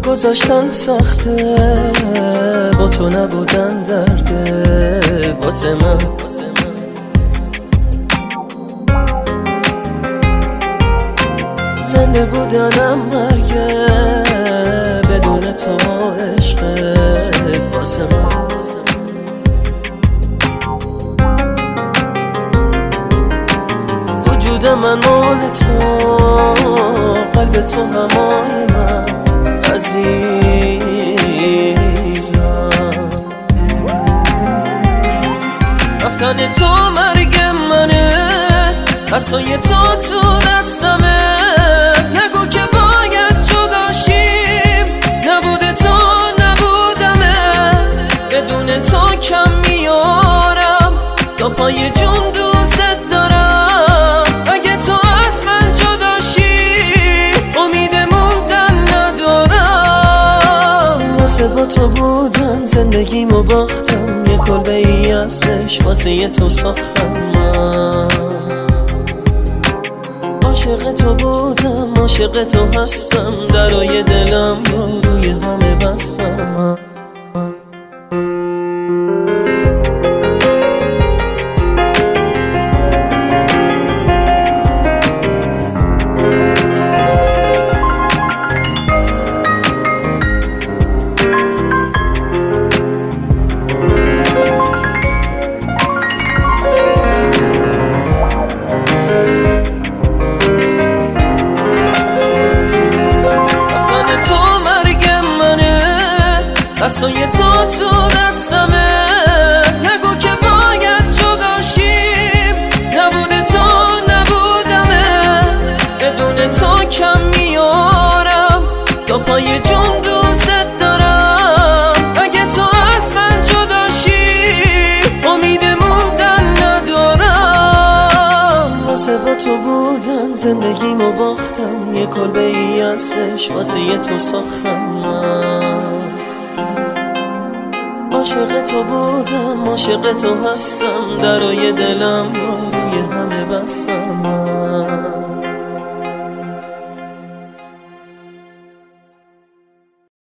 گذاشتن سخته، با تو نبودن درده واسه من. زنده بودنم مرگه، بدون تو عشقت واسه من. وجود من مال تو، قلب تو همای من عزیزم. رفتن تو مرگ منه، دستای تو دستمه. نگو که باید جدا شیم، نبوده تو نبودمه. بدون تو کم میارم، تا پای جون دوست دارم. اگه تو از من جدا شی، امید موندن ندارم. واسه با تو بودن زندگیمو باختم، یه کلبه ای ازش واسه تو ساختم. من عاشق تو بودم، عاشق تو هستم. درای دلم رو روی همه بستم. دستای تو دستمه. نگو که باید جدا شیم، نبوده تو نبودمه. بدون تو کم میارم، تا پای جون دوست دارم. اگه تو از من جدا شی، امید موندن ندارم. واسه با تو بودن زندگیمو باختم، یه کلبه ای ازش واسه تو ساختم. عاشق تو بودم، عاشق تو هستم. درای دلم رو روی همه بستم.